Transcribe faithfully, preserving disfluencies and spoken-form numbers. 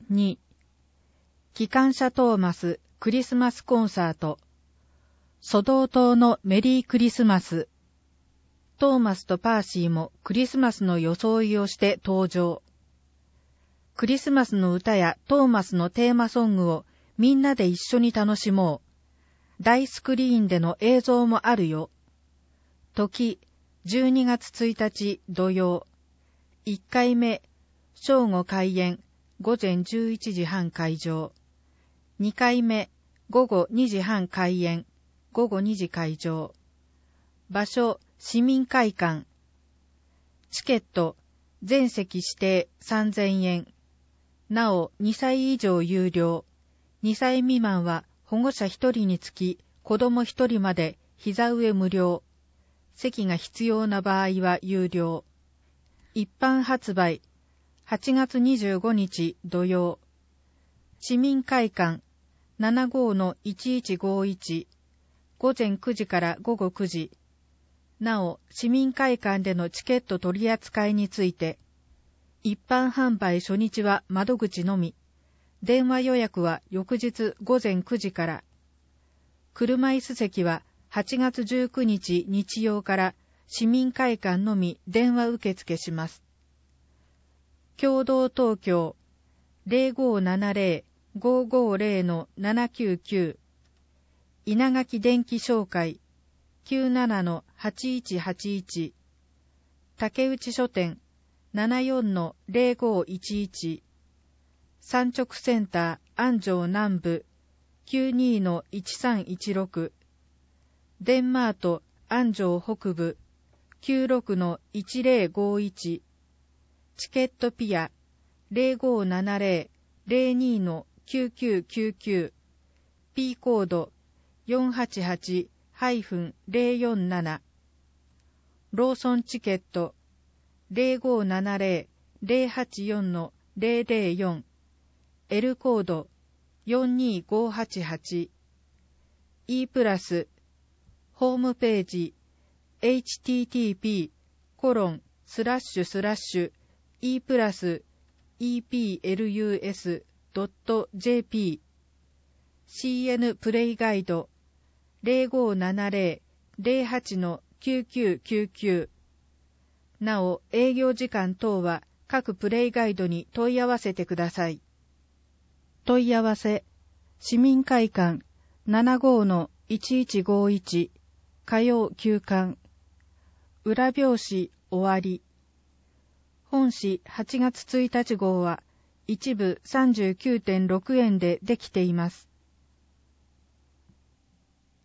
に、機関車トーマスクリスマスコンサート、ソドー島のメリークリスマス。トーマスとパーシーもクリスマスの装いをして登場。クリスマスの歌やトーマスのテーマソングをみんなで一緒に楽しもう。大スクリーンでの映像もあるよ。時、じゅうにがつついたち土曜。いっかいめ、正午開演、午前じゅういちじはん開場。にかいめ、午後にじはん開演、午後にじ開場。場所、市民会館。チケット、全席指定さんぜんえん。なお、にさい以上有料。にさい未満は保護者ひとりにつき、子供ひとりまで膝上無料。席が必要な場合は有料。一般発売、はちがつにじゅうごにち土曜。市民会館 ななごのいちいちごいち、午前くじから午後くじ。なお、市民会館でのチケット取り扱いについて、一般販売初日は窓口のみ、電話予約は翌日午前くじから、車椅子席ははちがつじゅうくにち日曜から市民会館のみ電話受付します。共同東京 ゼロごーななゼロ ごーごーゼロ ななきゅうきゅう、稲垣電機商会 きゅうななのはちいちはちいち、竹内書店 ななよんのゼロごーいちいち、産直センター安城南部 きゅうにのいちさんいちろく、デンマート安城北部 きゅうろくのいちゼロごいち、チケットピア ゼロごーななゼロ ゼロにのきゅうきゅうきゅうきゅう、P コード よんはちはち ゼロよんなな、ローソンチケット ゼロごーななゼロ ゼロはちよんのゼロゼロよん、L コード よんにごはちはち、E プラスホームページ エイチティーティーピー コロンスラッシュスラッシュ E プラス イーピーエルユーエス ドット ジェーピー シーエヌ プレイガイド ゼロごーななゼロ ゼロはちのきゅうきゅうきゅうきゅう。なお、営業時間等は各プレイガイドに問い合わせてください。問い合わせ、市民会館 ななごのいちいちごいち、火曜休館。裏表紙終わり。本誌はちがつついたち号は一部 さんじゅうきゅうてんろくえんでできています。